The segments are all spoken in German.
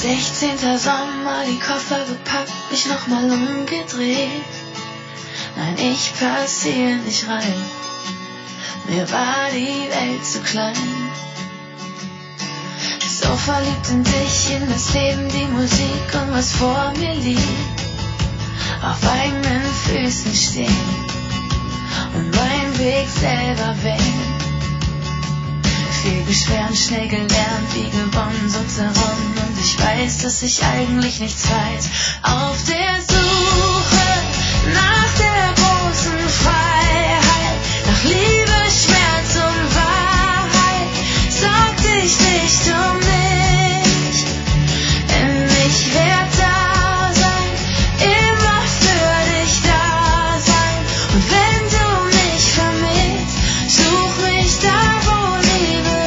16. Sommer, die Koffer gepackt, mich nochmal umgedreht. Nein, ich pass hier nicht rein, mir war die Welt zu klein. So verliebt in dich, in das Leben, die Musik und was vor mir liegt. Auf eigenen Füßen stehen und meinen Weg selber wählen. Viel geschwärmt, schnell gelernt, wie gewonnen, so zerronnen. Und ich weiß, dass ich eigentlich nichts weiß. Auf der Suche nach der großen Freiheit, nach Liebe, Schmerz und Wahrheit, sorgte ich nicht um mich, denn ich werd da sein, immer für dich da sein. Und wenn du mich vermisst, such mich da, wo Liebe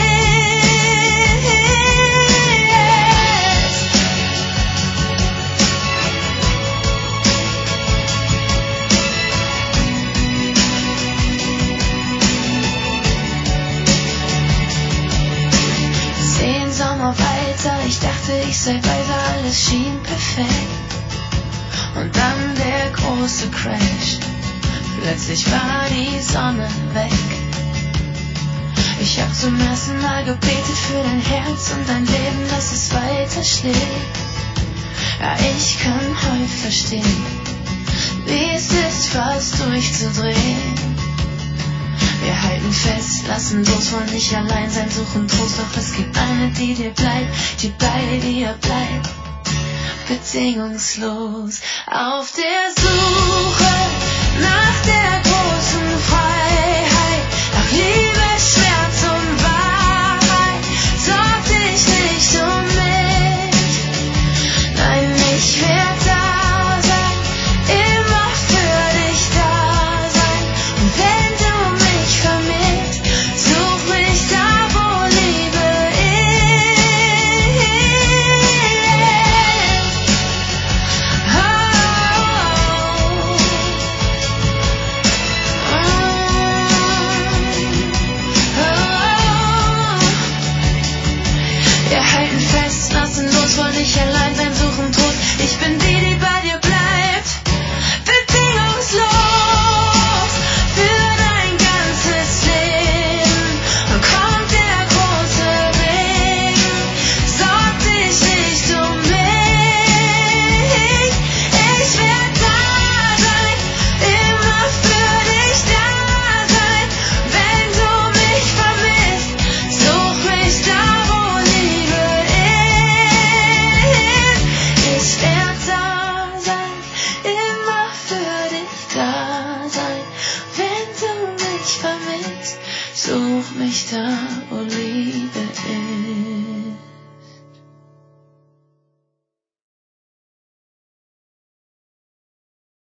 weiter, ich dachte, ich sei weiter, alles schien perfekt. Und dann der große Crash, plötzlich war die Sonne weg. Ich hab zum ersten Mal gebetet für dein Herz und dein Leben, dass es weiter schlägt. Ja, ich kann heute verstehen, wie es ist, fast durchzudrehen. Wir halten fest, lassen los, wollen nicht allein sein, suchen Trost, doch es gibt eine, die dir bleibt, die bei dir bleibt, bedingungslos. Auf der Suche nach der großen Freiheit, nach Liebe, Schmerz und Wahrheit, sorgte ich nicht um mich, nein, ich werd da sein, immer für dich da sein. Und wenn du mich vermisst, such mich da, wo Liebe ist. Wir halten fest, lassen los, wollen nicht allein sein, suchen Trost. Ich bin die, die bei dir bleibt, bedingungslos für dein ganzes Leben. Und kommt der große Ring, sorg dich nicht um mich. Ich werd da sein, immer für dich da sein. Wenn du mich vermisst, such mich da, wo Liebe ist. Ich werd da sein, immer für dich da sein. Wenn du mich vermisst, such mich da, wo Liebe ist.